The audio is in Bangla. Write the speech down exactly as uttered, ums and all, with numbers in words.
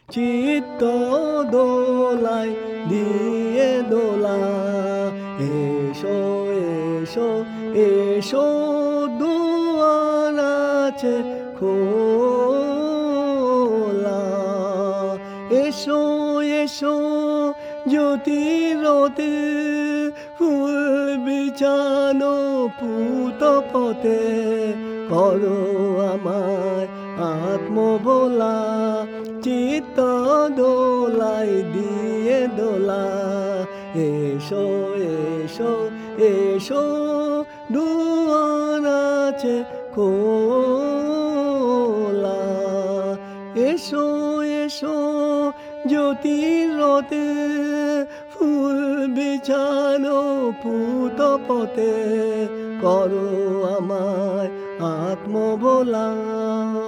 চিত্ত দোলায় দিয়ে দোলা। এসো এসো এসো দুয়ার আছে খোলা। এসো এসো জ্যোতিরতে ফুল বিছানো পুত পথে, করো আমায় আত্মভোলা। চিত্ত দোলাই দিয়ে দোলা। এসো এসো এসো দুয়ার আছে খোলা। এসো এসো জ্যোতিরতে ফুল বিছানো পুত পথে, করো আমায় আত্মভোলা।